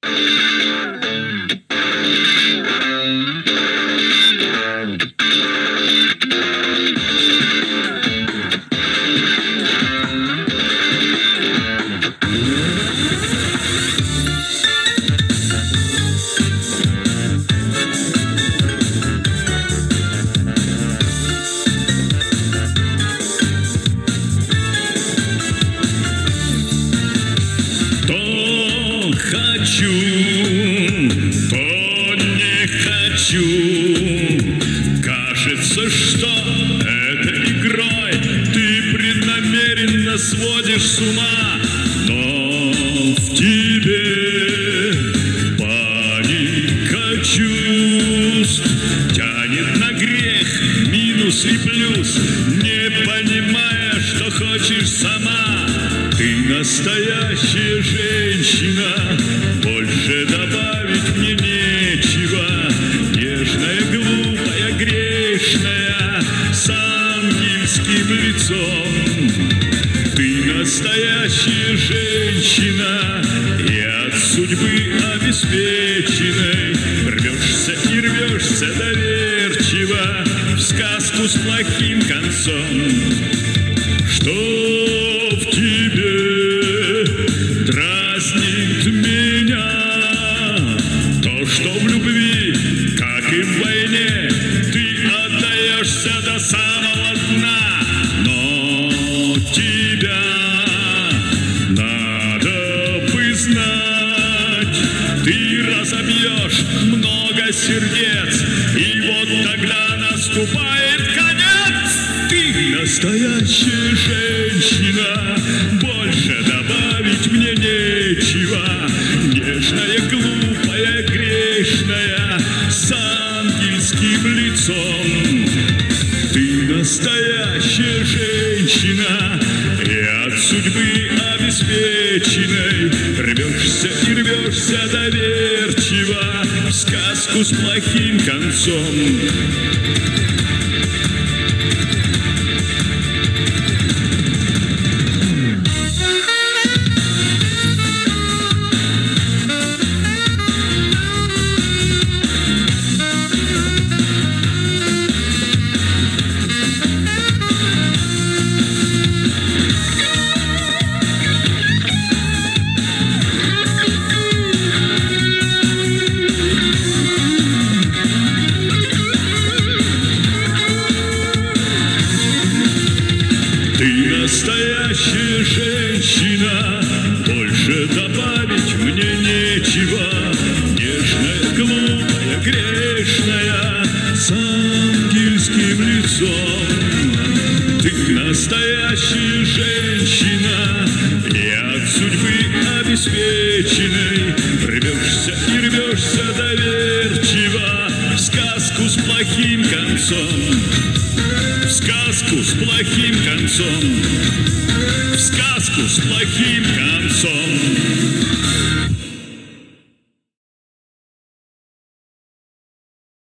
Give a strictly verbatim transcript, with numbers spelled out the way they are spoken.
Хочу, то не хочу. Кажется, что этой игрой ты преднамеренно сводишь с ума, но в тебе паника чувств тянет на грех, минус и плюс, не понимая, что хочешь сама. Ты настоящая женщина, больше добавить мне нечего. Нежная, глупая, грешная, с ангельским лицом. Ты настоящая женщина, и от судьбы обеспеченной рвешься и рвешься доверчиво в сказку с плохим концом. Что в тебе дразнит меня? То, что в любви, как и в войне, ты отдаешься до самого дна. Но тебя надо бы знать, ты разобьешь много сердец, и вот тогда наступает конец. Ты настоящая женщина, больше добавить мне нечего. Нежная, глупая, грешная, с ангельским лицом. Ты настоящая женщина, и от судьбы обеспеченной рвешься и рвешься доверчиво в сказку с плохим концом. Настоящая женщина, больше добавить мне нечего. Нежная, глупая, грешная, с ангельским лицом. Ты настоящая женщина, и от судьбы обеспеченной рвешься и рвешься доверчиво в сказку с плохим концом. В сказку с плохим концом, в сказку с плохим концом.